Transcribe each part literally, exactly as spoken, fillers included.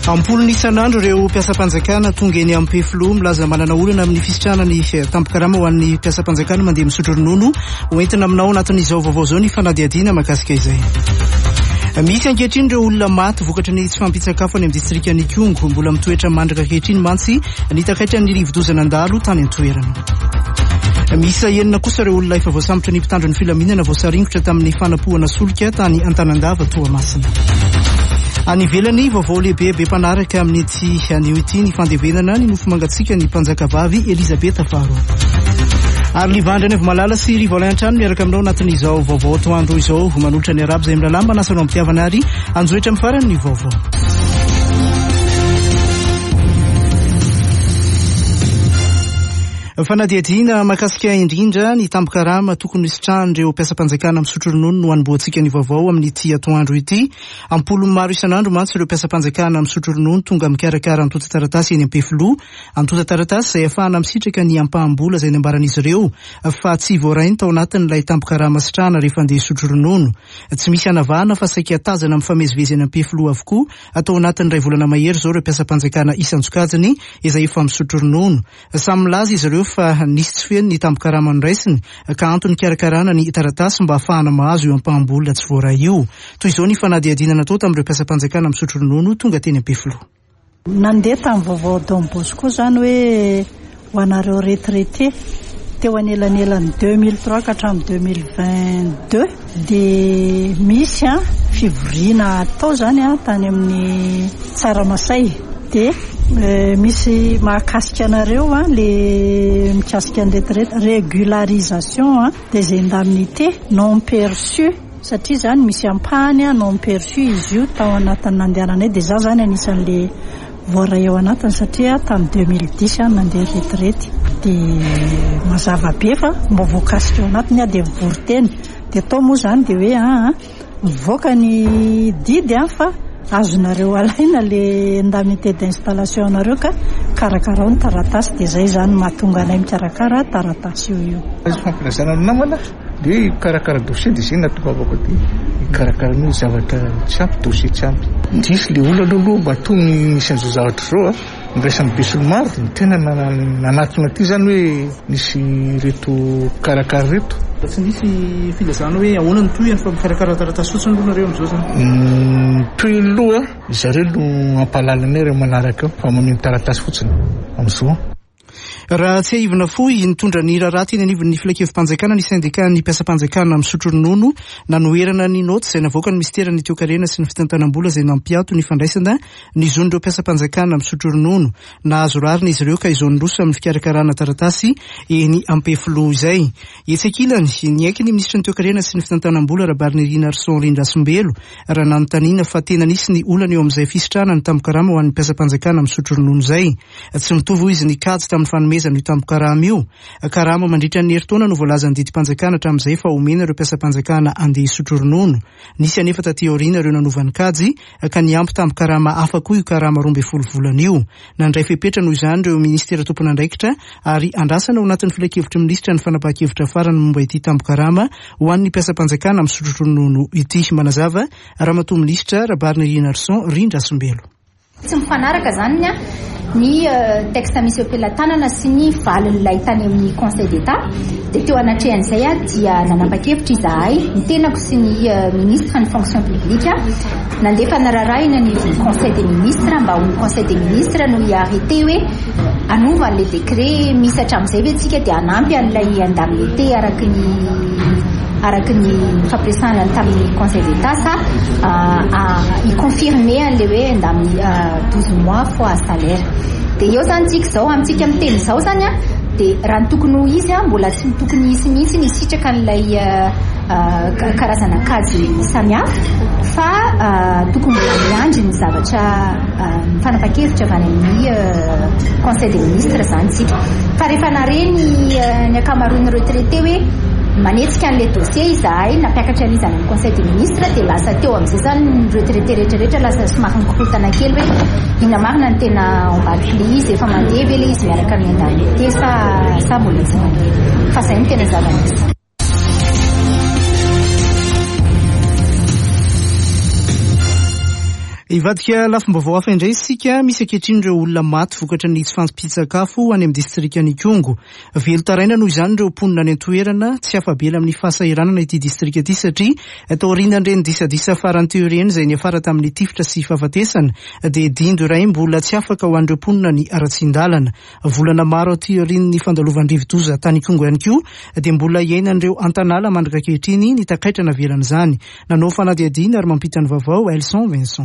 Ampolo isan'andro ireo mpiasam-panjakana tonga eny amin'ny Peflo milaza manana olana amin'ny fisitrana ny tampikarama ho an'ny mpiasam-panjakana mandeha misotro ronono hoentina aminao anatin'izao vaovao zao ny fanadihadiana mahakasika izay. Misy ankehitriny ireo olona maty vokatra ny tsy fampitsakafo any amin'ny distrikan'ny Kongo mbola mitoetra mandraka ankehitriny mantsy ny takaitra ny rivodozanandalo tany an-toerana. Misy enina kosa ireo olona efa voasambotra ny mpitandro ny filaminana voasaringotra tamin'ny fanapohana solika tany Antanandava Toamasina. Any ivelany vaovao lehibe be mpanaraka amin'ny ety anio ity ny fandevenana ny nofo mangatsika ny mpanjakavavy Elizabeth Faro. Ary livandrany avy malala sy rivolay an-trano miaraka aminao anatin'izao vaovao toandro izao manolotra ny arabo izay milalamba nasanao ampiavana ary anjoetra amin'ny farany ny vaovao. Fanadihadiana mahakasika indrindra ny tampikarama tokony sitrahan'ireo mpiasam-panjakana misotro ronono no hanomboantsika ny vaovao amin'ny ity atoandro ity. Ampolo maro isan'andro mantsy ireo mpiasam-panjakana misotro ronono tonga mikarakara antota taratasy eny am-Peflo. Antota taratasy izay ahafahana misitraka ny ampaham-bola izay nambaran'izy ireo fa tsy voarainy tao anatin'ilay tampikarama sitrahana rehefa andeha hisotro ronono. Tsy misy anavahana fa saika tazana mifamezivezy eny am-Peflo avokoa atao anatin'iray volana mahery zao ireo mpiasam-panjakana isan-tsokajiny izay efa misotro ronono. Samy milaza izy ireo fa nisy tsy feno ny tampikarama raisiny ka antony karakarana ny taratasy mba ahafahana mahazo io ampaham-bola tsy voaray io. Toy izao ny fanadihadiana natao tamin'ireo mpiasam-panjakana misotro ronono tonga teny am-Peflo. Nandeha tamin'ny vaovao Don Bosco zany hoe ho anareo retraité teo anelanelany deux mille trois ka hatramin'ny deux mille vingt-deux dia misy a fivoriana atao zany a tany amin'ny Tsaramasay dia misy mahakasika anareo a le mikasika ny retraite régularisation des indemnités non perçues satria zany misy ampahany a non perçu izy io tao anatin'ny nandehananay dia za zany anisan'le voaray ao anatiny satria tamin'ny deux mille dix a nandeha retraite dia mazava be fa mba voakasika ao anatiny a dia voriteny dia atao moa zany dia hoe a mivoaka ny didy a fa azonareo alaina le indemnité d'installation anareo ka karakarao ny taratasy dia zay zany mahatonga anay mikarakara taratasy io io. Azo fampilazana ny namana dia karakara dossier dia zay natokavako ty karakara ny zavatra tsy ampy dossier tsy ampy. Ndrisy le olana aloha mba tony misy an'izao zavatra zao a niraisan'ny besolomaro ny tena nanatona ty zany hoe nisy reto karakara reto. Tsy nisy filazana hoe ahoana ny toy fa mikarakara taratasy fotsiny aloha nareo amin'izao zany. Toy ny loha zareo no ampalalana ireo manaraka fa maneho taratasy fotsiny amin'izao. Raha tsy haivina fohy nitondra ny raraty eny anivon'ny filakevi-panjakana ny syndicat ny mpiasam-panjakana misotro ronono nanoherana ny noty izay navoaka ny ministeran'ny toe-karena sy ny fitantanam-bola izay nampiato ny fandraisana ny zon'ireo mpiasam-panjakana misotro ronono. Nahazo rarina izy ireo ka izonoroso amin'ny fikarakarana taratasy eny am-Peflo izay. Etsekilany ny aiky ny ministra ny toe-karena sy ny fitantanam-bola Rabarina Irina Arson Rindrasombelo raha nanontaniana fa tena nisy ny olana eo amin'izay fisitrahana ny tampikarama ho an'ny mpiasam-panjakana misotro ronono izay. Tsy mitovy izy ny kajy tamin'ny fanomezana io tampikarama io. Karama mandritra ny herintaona no voalaza ny didim-panjakana hatramin'izay fa omena ireo mpiasam-panjakana andeha hisotro ronono. Nisy anefa taty aoriana ireo nanovan'ny kajy ka niampy tampikarama hafa koa io karama roa ambin'ny folo volana io. Nandray fepetra noho izany ireo ministera tompon'andraikitra ary andrasana ao anatin'ny filakevitry minisitra ny fanapahan-kevitra farany momba ity tampikarama ho an'ny mpiasam-panjakana misotro ronono ity. Manazava ramatoa minisitra Rabarina Irina Arson Rindrasombelo. Tsy mifanaraka zany a ny texte misy am-pelatanana sy ny valin'ilay tany amin'ny Conseil d'État dia teo anatrehan'izay a dia nanapa-kevitra izahay ny tenako sy ny ministre ny fonction publique nandefa nararahina ny Conseil des ministres mba ho ny Conseil des ministres no hiarrêté hoe anova an'ilay décret misy hatramin'izay hoe tsika dia anampy an'ilay indemnité araky ny araky ny fampiresahana tamin'ny Conseil d'État sa i-confirmer an'ilay hoe indemnité douze mois fois salaire. Dia eo zany tsika zao amintsika miteny zao zany a dia raha ny tokony ho izy a mbola tsy tokony hisy mihitsy ny sitraka an'ilay karazana kajy samihafa fa tokony mbola miandry ny zavatra fanapa-kevitra avy amin'ny Conseil des ministres zany tsika. Fa rehefa nareny ny akamaroan'ny retraité hoe manetsika an'ilay dossier izahay nampiakatra an'izany amin'ny Conseil des ministres dia lasa teo amin'izay zany ny retraité rehetrarehetra lasa somary nikorotana kely hoe ina marina ny tena ombadika le izy efa mandeha ve le izy miaraka amin'ny indemnité sa sa mbola tsy mandeha fa zay no tena zava-misy. Ivadika lafim-baovao hafa indray isika, misy ankehitriny ireo olona maty vokatra ny tsy fampitsan-kafo any amin'ny distrika Nikongo. Velo taraina noho izany ireo mponina any an-toerana tsy afabela amin'ny fahasahiranana ity distrika ity satria taoriana ireny disadisa farany teo ireny izay niafara tamin'ny tifitra sy fahafatesana dia dindo iray mbola tsy afaka ho an'ireo mponina ny ara-tsindalana. Volana maro aty aorian'ny fandalovan'Rivodoza tany Nikongo ihany koa dia mbola iainan'ireo antanala mandrika ankehitriny ny takaitrana velan'izany. Nanao fanadihadiana ary mampita ny vaovao Elson Vincent.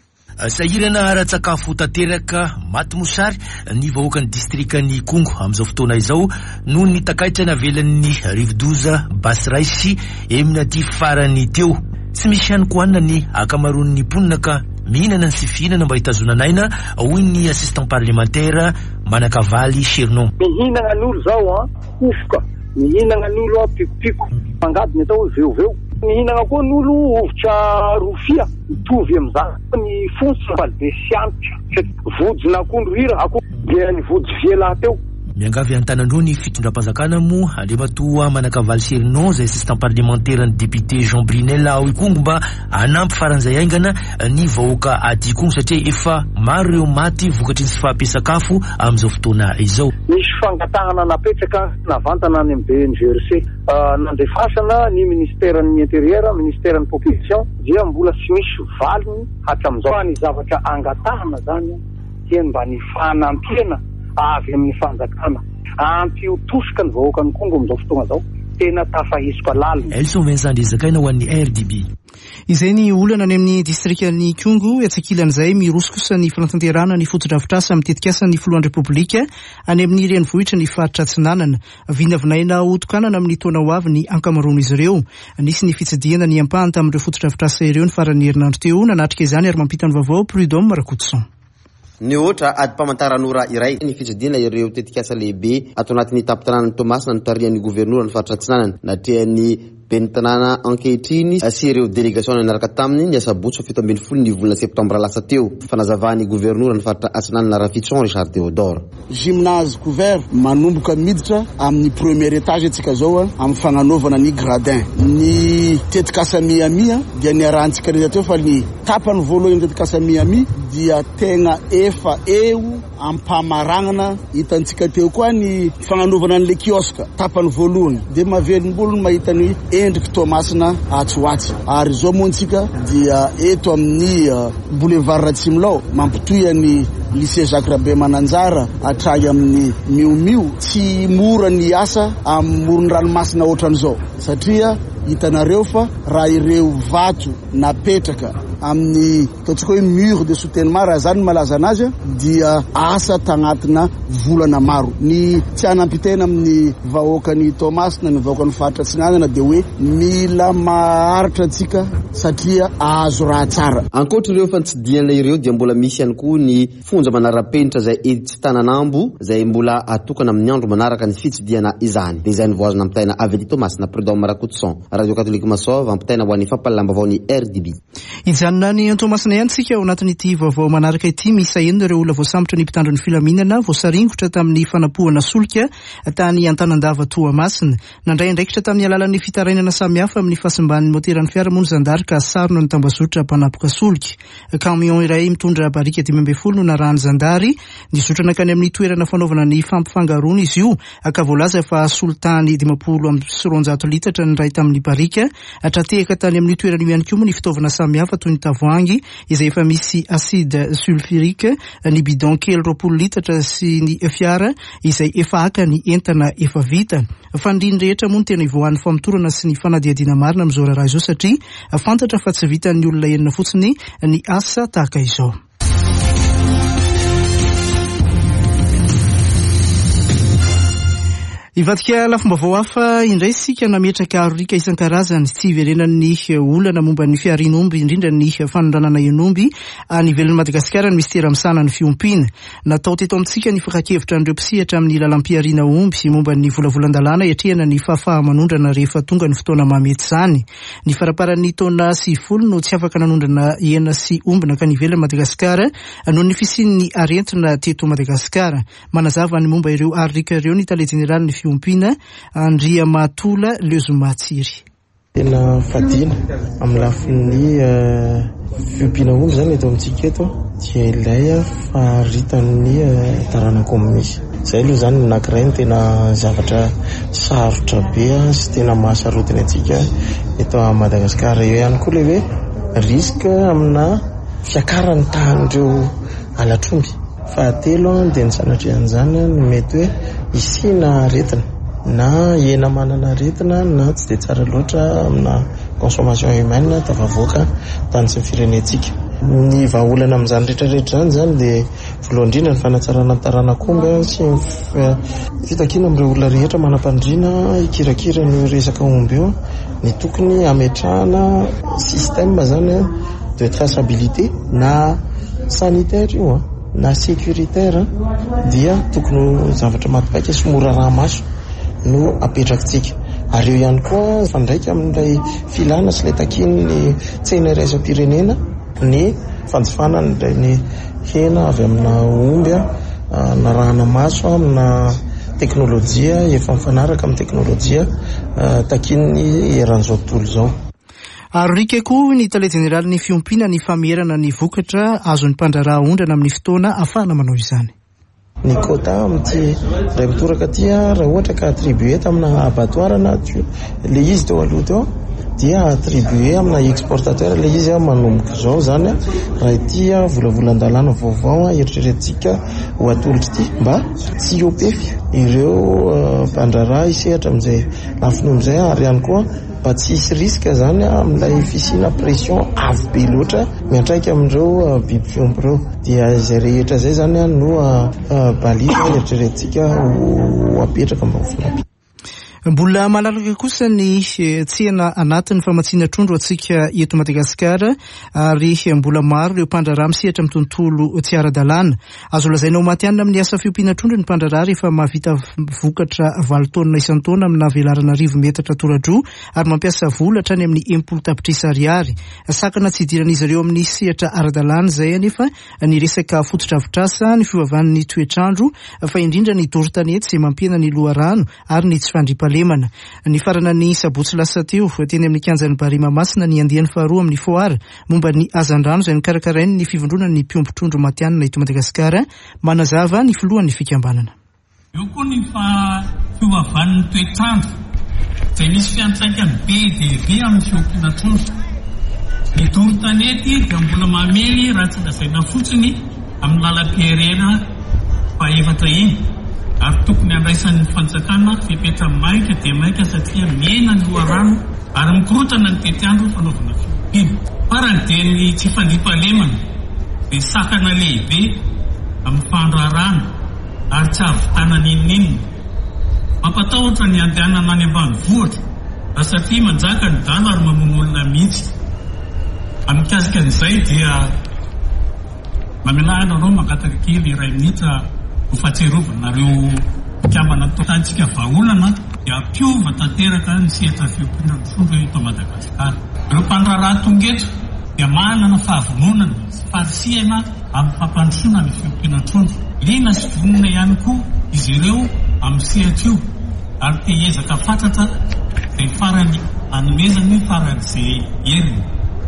Sahirana ara-tsakafo tanteraka maty mosary ny vahoaka ny distrika ny Kongo amin'izao fotoana izao noho ny takaitrana velan'ny Rivodoza Basiray sy emina ty farany teo. Tsy misy ihany koa ny akamaroan'ny mponina ka mihinana ny sy fihinana mba hitazonanaina hoy ny assistant parlementaire Manakavaly Chernon. Mihinana n'olo zao kofoka, mihinana n'olo pikopiko, mangadiny atao veoveo. Mihinana koa n'olo ovitra rofia mitovy amin'izany ny fontsy fa de sianitra vojona akondro hira ako dia ny vojy viela teo. Miangavy an-tanandro ny fitondram-panjakana moa andriamatoa Manakavaly Chernon zay assistant parlementaire ny député Jean Brinel ao Ikongo mba anampy faran'izay aingana ny vahoaka aty Kongo satria efa maro ireo maty vokatry ny tsy fahampisan-kafo amin'izao fotoana izao. Misy fangatahana napetraka navantana any amin'ny B N G R C nandefasana ny ministèren'ny intérieur, ministèren'ny population dia mbola tsy misy valiny hatramin'izao ny zavatra angatahana zany dia mba ny fanampiana avy amin'ny fanjakana ampiotosoka ny vahoaka ny Kongo amin'izao fotoana izao tena tafahisiko lalina. Elson Vincent Ndezakaina ho an'ny R D B. Izay ny olana any amin'ny distrika ny Kongo etsakilan'izay mirosokosa ny fanatanterahana ny foto-drafitrasa mitetikasa ny filohan'ny repoblika any amin'ny renivohitra ny faritra Atsinanana. Vinavinaina otokanana amin'ny taona ho avy ny ankamaroan'izy ireo. Nisy ny fitsidiana ny ampahany tamin'ireo foto-drafitrasa ireo ny farany herinandro teo nanatrika izany ary mampita ny vaovao Prudhomme Rakotson. Ny ohatra ady-pamantaranora iray ny fitsidiana ireo tetikasa lehibe ato anatin'ny tapitanànan'ny Tomasina ny tarihan'ny gouvernoura ny faritra Atsinanana natrehan'ny ben'ny tanàna ankehitriny sy ireo délégation niaraka taminy ny asabotsy fito ambin'ny folo ny volana septambra lasa teo. Fanazavahan'ny gouvernoura ny faritra Atsinanana Rafitson Richard Théodore. Gymnase couvert manomboka miditra amin'ny premier étage atsika zao amin'ny fagnanaovana ny gradin. Ny tetikasa miamia dia ny arahantsika reza teo fa ny tapany voalohany tetikasa miamia dia tegna efa eo ampamaragnana hitantsika teo koa ny fagnanaovana an'le kioska tapany voalohany dia mahavelom-bolo ny mahita ny endriky Tomasina atsoatsy ary zao montsika dia eto amin'ny uh, boulevard Ratsimilao mampitoy ny lycée Jacques Rabe Mananjara atrany amin'ny miomio tsy mora ny asa amin'ny moron-dranomasina ohatran'izao satria hitanareo fa raha ireo vato napetraka amin'ny ataontsika hoe mur de soutènement raha zany malaza anazy dia asa tagnatina volana maro. Ny tsy anampitena amin'ny vahoakany Tomasina ny vahoakany faritra Atsinanana dia hoe mila maharitra antsika satria azo raha tsara. Ankoatra ireo fantsidiana ireo dia mbola misy ihany koa ny fonja manara-penitra izay tsy tananambo izay mbola atokana amin'ny andro manaraka ny fitsidiana izany. Dia izay ny voazona ampitaina avy eto Tomasina Prudhomme Rakotson, Radio Catholique Masova ampitaina ho an'ny fampalalam-baovao ny R D B. Ijanona ny Tomasina ihany tsika ao anatin'ity vaovao manaraka ity misy enina ireo olona voasambotra ny mpitandro ny filaminana voasaringotra tamin'ny fanapohana solika tany Antanandava Toamasina. Nandray andraikitra tamin'ny alalan'ny fitarainana samihafa amin'ny fahasimban'ny moteran'ny fiaramono zandary ka sarona ny tambazotra mpanapoka solika. Camion iray mitondra barika dimy ambin'ny folo no narahany zandary nizotrana kany amin'ny toerana fanaovana ny fampifangaroana izy io ka voalaza fa solitany dimapolo amby sy roanjato litatra ny ray tamin'ny barika atratehaka tany amin'ny toerana io ihany koa ny fitaovana samihafa toy ny tavoahangy izay efa misy acide sulfurique, ny bidon kely roapolo litatra sy ny fiara izay efa aka ny entana efa vita. Fandriny rehetra moa ny tena ivoan'ny famitorana sy ny fanadihadiana marina amin'izao raha izao satria fantatra fa tsy vitan'ny olona enina fotsiny ny asa tahaka izao. Ivadika lafim-baovao hafa indray sika nametraka arorika isan-karazany tsy iverenan'ny olana momba ny fiarinomby indrindra ny fanondranana enomby any ivelan'ny Madagasikara ny mistera misana ny fiompiana. Natao teto amintsika ny fakakevitra an'ireo mpisihatra amin'ny lalam-piariana omby momba ny volavolan-dalàna etrehana ny fahafahamanondrana rehefa tonga ny fotoana mamety izany. Ny faraparan'ny taona sivifolo no tsy afaka nanondrana hena sy omby nakany ivelan'ny Madagasikara noho ny fisian'ny aretina teto Madagasikara. Manazava ny momba ireo arorika ireo ny tale general ny Ompina Andria Matola Lezomatsiry. tena fadina amin'ny lafin'ny fiompiana omby zany eto amintsika eto dia ilay faritan'ny tarana komunisy. Zay aloha zany nankiray ny tena zavatra sarotra be sy tena mahasarotiny antsika eto a Madagasikara. Eo ihany koa le hoe riska amina fiakaran'ny tahan'ireo alatromby. Fahatelo dia ny sanatria an'izany no mety hoe isina aretina na hena manana aretina na tsy dia tsara loatra amina consommation humaine tafavoaka tany sy ny firenentsika. Ny vahaolana amin'izany rehetrarehetra zany zany dia voalohany indrindra ny fanatsarana ny taranak'omby sy fitakiana amin'ireo olona rehetra manam-pandriana ikirakira ny resaka omby eo ny tokony ametrahana système zany de traçabilité na sanitaire io na sécuritaire dia tokony zavatra matipaika sy mora raha maso no apetrakitsika. Ary eo ihany koa fandraika amin'ilay filana sy ilay takin'ny tsena iraisam-pirenena ny fanjifana ny hena avy amina omby na rahana maso amina teknôlôjia efa mifanaraka amin'ny teknôlôjia takin'ny eran'izao tontolo izao. Ary rika koa ny tale jeneraly ny fiompiana ny famerana ny vokatra azon'ny mpandraraha ondrana amin'ny fotoana afahana manao izany. Ny quota amin'ity ray mitoraka ty raha ohatra ka attribué tamina abattoir na le izy teo aloha teo dia attribué amina exportateur le izy manomboka zao zany raha ity volavolan-dalàna vaovao eritreretintsika ho atolotra ity mba tsy iopefy ireo mpandraraha isehatra amin'izay lafiny amin'izay ary ihany koa mba tsy hisy riska zany amin'ilay fisina pression avo be loatra miantraika amin'ireo biby fiompy ireo dia izay rehetra zay zany no balika eritreretintsika ho apetraka mba ho finapi. Mbola malalaka kosa ny tsena anatin'ny famatsiana trondro atsika eto Madagasikara ary mbola maro ireo mpandraraha misehatra amin'ny tontolo tsy ara-dalàna. Azo lazaina ho maty hanina amin'ny asa fiompiana trondro ny mpandraraha rehefa mahavita vokatra valo taonina isan-taona amina velarana arivo metatra tora-droa ary mampiasa vola hatrany amin'ny enimpolo tapitrisa ariary. Sakana tsy idiran'izy ireo amin'ny sehatra ara-dalàna izay anefa ny resaka fototra-avitrasa, ny fiovavan'ny toetrandro fa indrindra ny doro-tanety izay mampiana ny loharano ary ny tsy fandripa lemana. Ny farana ny sabotsy lasa teo teny amin'ny kianjan'ny Barima Masina ny andiany faharoa amin'ny foara momba ny azandrano izay nikarakarainy ny fivondrona ny mpiompy-trondro matianina eto Madagasikara manazava ny filohan'ny fikambanana. Eo koa ny fiovavan'ny toetrandro izay misy fiantraikany be dia be amin'ny fiompiana trondro. Ny doro-tanety dia mbola mamely raha tsy lazaina fotsiny amin'ny lalam-pirenena fahaefatra iny. Ary tokony andraisan'ny fanjakana fipetra maika dia maika satria mena ny loharano ary mikorotana ny tetiandro fanaovana fiompiana. Farany dia ny tsy fandripa-lemana dia sakana lehibe amin'ny fandrarana ary tsy avitana ninninina. Mampatahotra ny andehanana any ambanivohitra raha satria manjaka ny dala ary mamono olona mihitsy. Amikasika an'izay dia mamelahana anao mangataka kely iray minitra ho fahatserovanareo mpikambana tantsika vahaolana dia ampiova tanteraka ny sehatra fiompiana trondro eto Madagasikara. Ireo mpandraraha tongetra dia manana fahavononana sy farisihana amin'ny fampandrosoana ny fiompiana trondro. Liana sy vonona ihany koa izy ireo amin'ny sehatra io ary te hiezaka fatratra dia farany anomezany faran'izay heriny.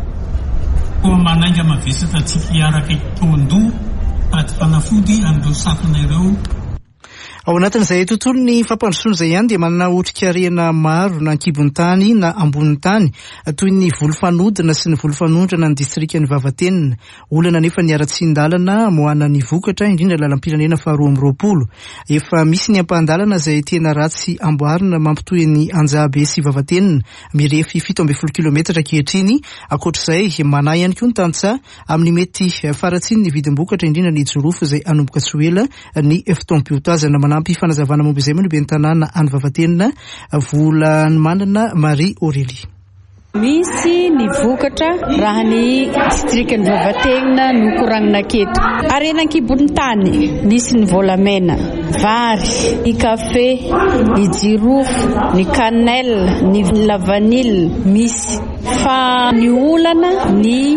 Koa manainga mavesatra tsika hiaraka tondo paty fanafody amin'ireo sakana ireo. Ao anatin'izay tontolo ny fampandrosoana izay ihany dia manana otrik'arena maro na ankibon'ny tany na ambonin'ny tany toy ny volofanodina sy ny volofanondrana ny distrikan'ny Vaventina. Olana nefa ny ara-tsindalana moana ny vokatra indrindra lalam-pirenena faharoa amby roapolo. Efa misy ny ampahandalana izay tena ratsy amboarina mampitohy ny Anjabe sy Vaventina mirefy fito ambin'ny folo kilometatra ankehitriny. Ankoatr'izay manahy ihany koa ny tantsaha amin'ny mety faratsiny ny vidim-bokatra indrindra ny jorofo izay anomboka tsy ho ela ny fitoam-piotazana manampy fanazavana momba izay moa ny ben'ny tanàna any Vaventina vola ny manana Marie Aurélie. Misy ny vokatra raha ny distrikan'ny Vaventina no koragnina keto. Arena ankibon'ny tany misy ny volamena, vary, ny kafe, ny jirofo, ny cannelle, ny lavanille, misy fa ny olana ny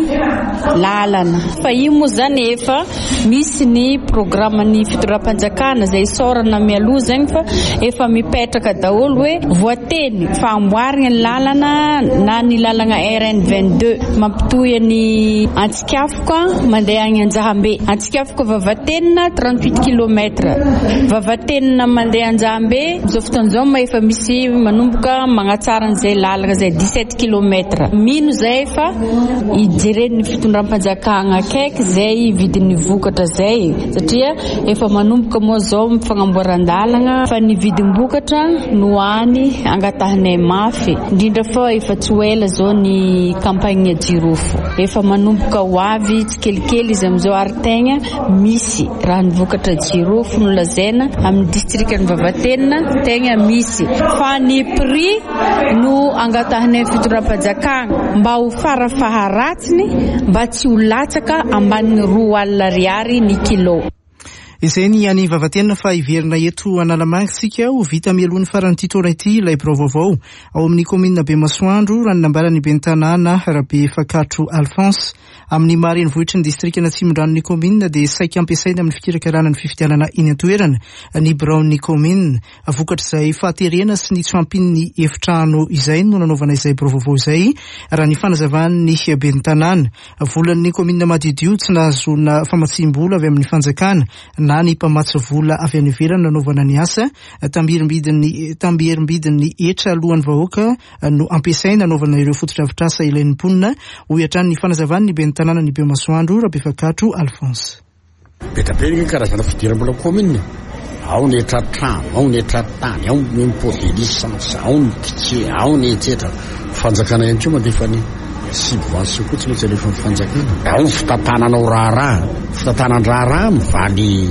lalana. Fa io moa zany efa misy ny programan'ny fitondram-panjakana zay sorana mialoha zany fa efa mipetraka daholo hoe voateny fa amboarina ny lalana na ny lalana R N vingt-deux mampitohy ny Antsikafika mandeha any Anjahambe. Antsikafika Vavatenina trente-huit kilomètres, Vavatenina mandeha Anjahambe zao fotoan'izao ma efa misy manomboka magnatsara an'izay lalana zay dix-sept kilomètres. Mino zay fa ijeren'ny fitondram-panjakana akaiky zay vidin'ny vokatra zay satria efa manomboka moa zao mifagnamboaran-dalana fa ny vidim-bokatra no any angatahanay mafy indrindra fa efa tsy ela zao ny kampagny jirofo efa manomboka ho avy tsikelikely izy amizao aritaigna misy raha ny vokatra jirofo no lazaina amin'ny distriktan'ny Vavatenina tegna misy fa ny prix no angatahanay fitondram-panjakana mba ho farafaharatsiny mba tsy ho latsaka ambanin'ny roa alina ariary ny kilo. Izay ny any Vavatenina fa iverina eto Analamanga ho vita mielohan'ny farany titona ity ilay vaovao ao amin'ny komina Bemasoandro raha nambarany ben'ny tanàna Rabe Fakatro Alphonse amin'ny mareny vohitry ny distrikana Tsimondranony komina dia saika ampiasaina amin'ny fikirakarana ny fifidianana iny an-toerana ny Braon'ny komina vokatra izay fahaterena sy ny tsy ampin'ny efitrano izay no nanaovana izay vaovao izay raha ny fanazavan'ny ben'ny tanàna volan'ny komina Madidio tsy nahazona famatsim-bola avy amin'ny fanjakana na ny mpamatsy vola avy any ivelany nanaovana ny asa tambirimbidin'ny tambirimbidin'ny etra alohan'ny vahoaka no ampiasaina nanaovana ireo fotodrafitrasa ilain'ny mponina ho iatran'ny fanazavan'ny ben'ny tanàna ny Bemasoandro Rabe Fakatro Alphonse. Betabe karazana fidiram-bola komina ao ny etratrano ao ny etratany ao ny impôty lisansa ao ny titie ao ny etsetra fanjakana ihany koa mandefa ny subvention koa tsy maintsy alefa fanjakana ao ny fitatananao raharaha fitatanandraharaha mivaly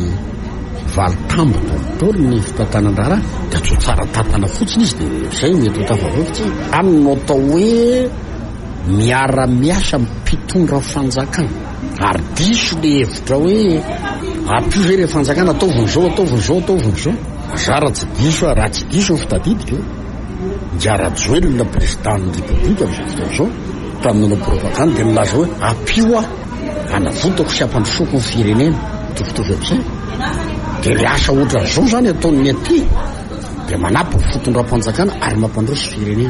valy tambo toritory ny fitatanandraharaha dia tso tsara tatana fotsiny izy dia zay mety ho tafavoaky amino atao hoe miara-miasa mpitondra fanjakana ary diso le hevitra hoe ampio ve le fanjakana ataoviny zao ataoviny zao ataoviny zao zara tsy diso raha tsy diso ny fitadidika Njiarajoelina président'ny république amin'izao fotoana izao tamin'ny propagande dia milaza hoe ampio ah hanavotako sy hampandrosoko ny firenena mitovitovy amin'izay dia le asa ohatran'izao zany ataon'ny aty dia manampy ny fitondram-panjakana ary mampandroso firenena.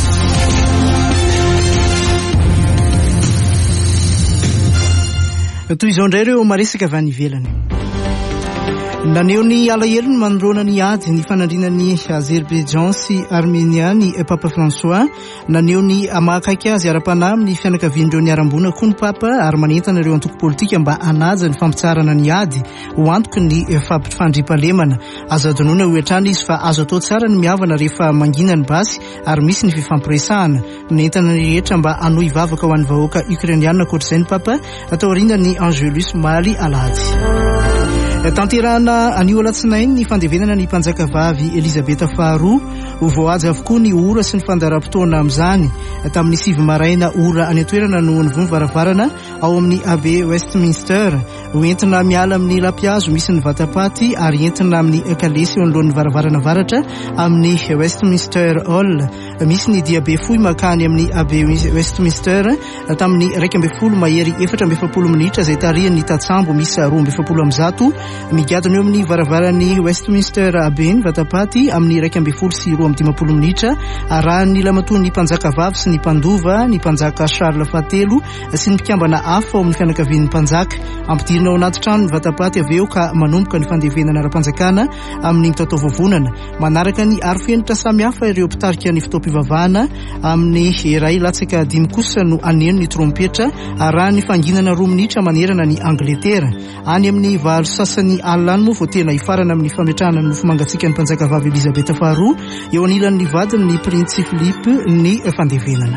Toy izao indray ireo maresaka avy any ivelany. Naneo ny alahelo ny manoloana ny ady ny fanandrinan'ny Azerbaijan sy Armenia ny Papa François naneo ny mahakaiky azy ara-panahy amin'ny fianakavian'ireo niarambona koa ny Papa ary manentana ireo antoko politika mba hanaja ny fampitsarana ny ady ho antoky ny fampifandriam-pahalemana. Azo adinoina ho hatrany izy fa azo atao tsara ny mihavana rehefa mangina ny basy ary misy ny fifampiresahana. Nenentana ny rehetra mba hanohy vavaka ho an'ny vahoaka Ukrainiana ankoatr'izay ny Papa atao aoriana ny Angelus Maly Alady. Tanterana anio alatsinainy ny fandevenana ny mpanjaka vavy Elizabeta faharoa ho voahaja avokoa ny ora sy ny fandaharam-potoana amin'izany tamin'ny sivy maraina ora any an-toerana no nivonivaravarana ao amin'ny abe Westminster ho entina miala amin'ny lampiazo misy ny vatapaty ary entina amin'ny kalesy eo anolohan'ny varavarana varatra amin'ny Westminster Hall. Misy ny diabe fohy makany amin'ny abe Westminster tamin'ny raika ambin'ny folo mahery efatra amby efapolo minitra izay tarihan'ny tatsambo misy roa amby efapolo amby zato migadona eo amin'ny varavarany Westminster abeny vatapaty amin'ny raika ambin'ny folo sy roa amby dimapolo minitra arahan'ny lamatoan'ny mpanjaka vavy sy ny mpandova ny mpanjaka Charles Fatelo sy ny mpikambana hafa ao amin'ny fianakavian'ny mpanjaka ampidirina ao anaty trano ny vatapaty avy eo ka manomboka ny fandevenana ara-panjakana amin'ny mitatao vavonana manaraka ny arofenitra samihafa ireo mpitarika ny fitaom-pivavahana amin'ny iray latsaka dimy kosa no aneno ny trompetra arahan'ny fanginana roa minitra manerana ny Angletera any amin'ny valo sasany alina any moa vao tena hifarana amin'ny fametrahana ny fomangatsika ny mpanjaka vavy Elizabeta faharoa eo anilan'ny vadiny ny Prince Philippe ny fandevenana.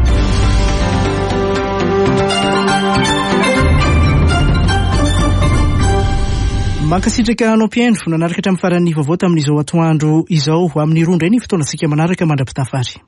Mankasitraka anao mpiaino nanaraka hatramin'ny faran'ny vaovao tamin'izao atoandro izao amin'ny roa indray ny fotoanantsika manaraka mandrapitafary.